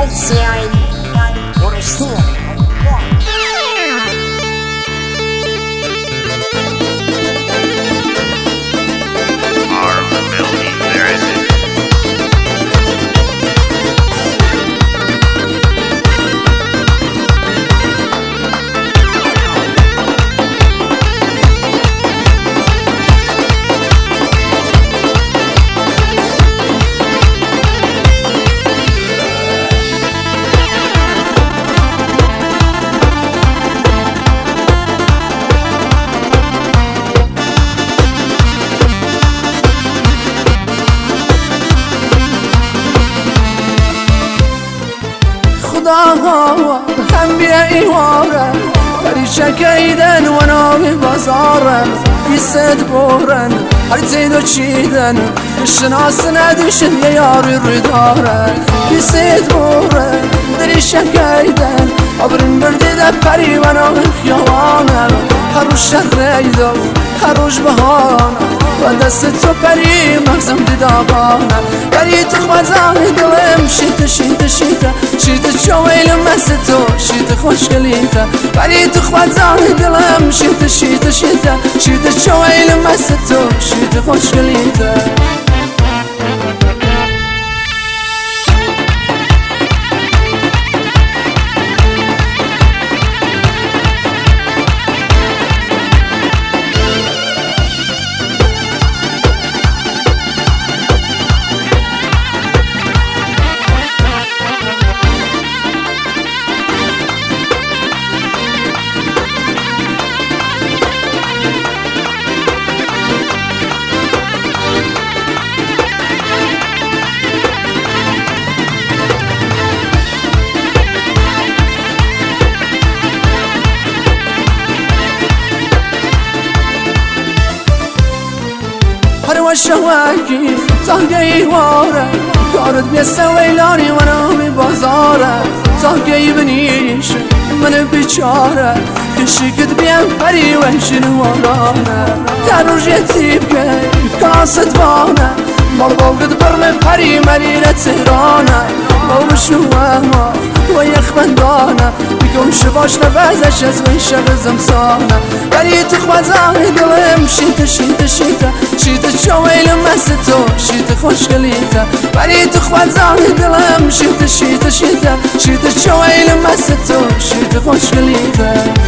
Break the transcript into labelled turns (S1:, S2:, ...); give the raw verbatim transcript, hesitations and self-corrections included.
S1: الزين ورسوم هم بیا ایواره بری شکیدن و ناوی بازارم بیست بورن هر تیدو چیدن شناس ندیشن یه یاری روی دارن بیست بورن دری شکیدن آبرین بردی ده پری و ناوی خیابانم هر روش شهریدو هر روش بهانم و دست تو پری مغزم دیدابانم بری تو خوزانی دلم شیطه شیطه شیطه شیطه چویلم مثل تو شیطه خوشگلیته بری تو خوزانی دلم شیطه شیطه شیطه شیطه چویلم مثل تو شیطه خوشگلیته شواکی تاگی واره کارت بیسته ویلانی و نامی بازاره تاگی بنیش من بیچاره کشیکت بیم پری وحشن وارانه در روش یتیب که کاست بانه مال باقت برم پری مریره تهرانه باو شوهما و یخ بندانه بکن شباش نبازش از وی شب زمسانه بری تو خوزانی دلم شیطه شیطه شیطه شیطه چویلم مثل تو شیطه خوشگلیته بری تو خوزانی دلم شیطه شیطه شیطه شیطه چویلم مثل تو شیطه خوشگلیته